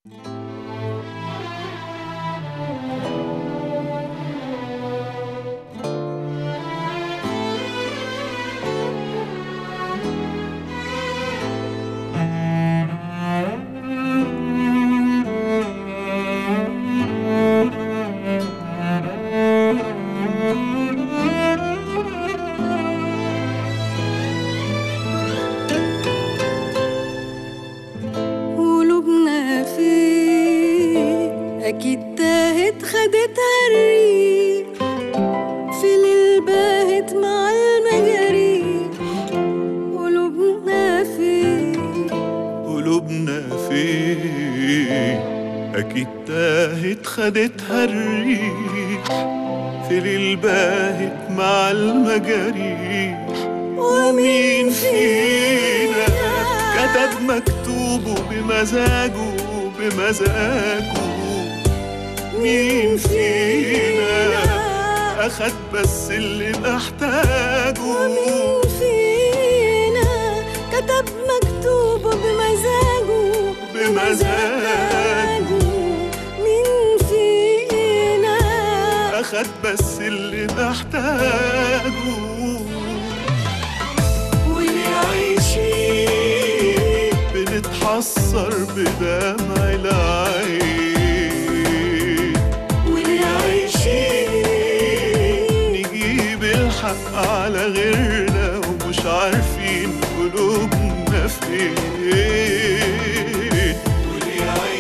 أكيد تاهت خدتها الريح في ليل باهت مع المجاريح. قلوبنا فين أكيد تاهت خدتها الريح في ليل باهت مع المجاريح. ومين فينا كتب مكتوبه بمزاجه مين فينا أخد بس اللي محتاجه؟ ومين فينا كتب مكتوبه بمزاجه؟ مين فينا أخد بس اللي محتاجه؟ واللي عايشين بنتحسر بدمع العين، على غيرنا ومش عارفين قلوبنا فين. واللي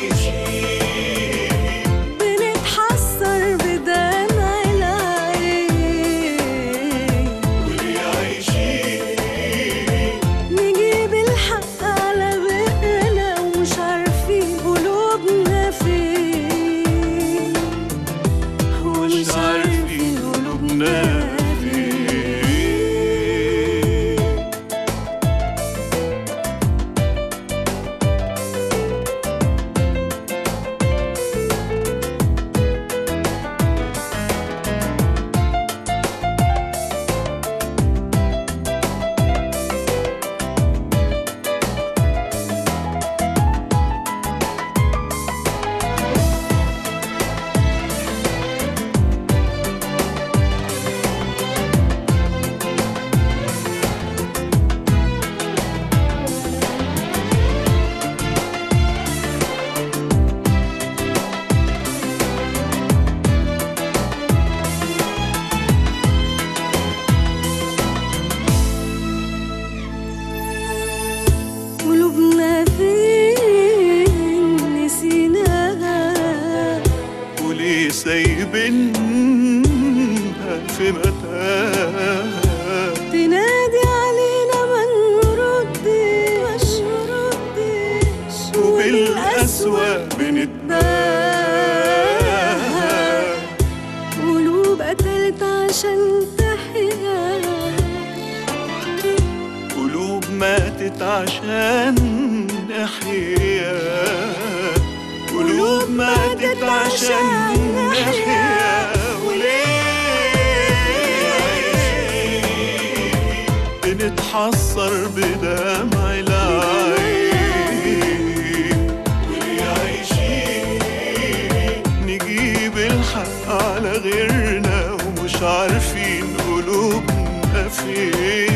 عايشين بنتحسر بدمع العين، واللي عايشين نجيب الحق على غيرنا ومش عارفين قلوبنا فين، ومش عارفين قلوبنا سايبينها في متاهة، تنادي علينا ما نردش وبالقسوة بنتباهى. قلوب قتلت عشان تحيا، قلوب ماتت عشان نحيا، قلوب ماتت عشان نحيا. وليه بنتحسر بدمع العين؟ واللي عايشين نجيب الحق على غيرنا ومش عارفين قلوبنا فين.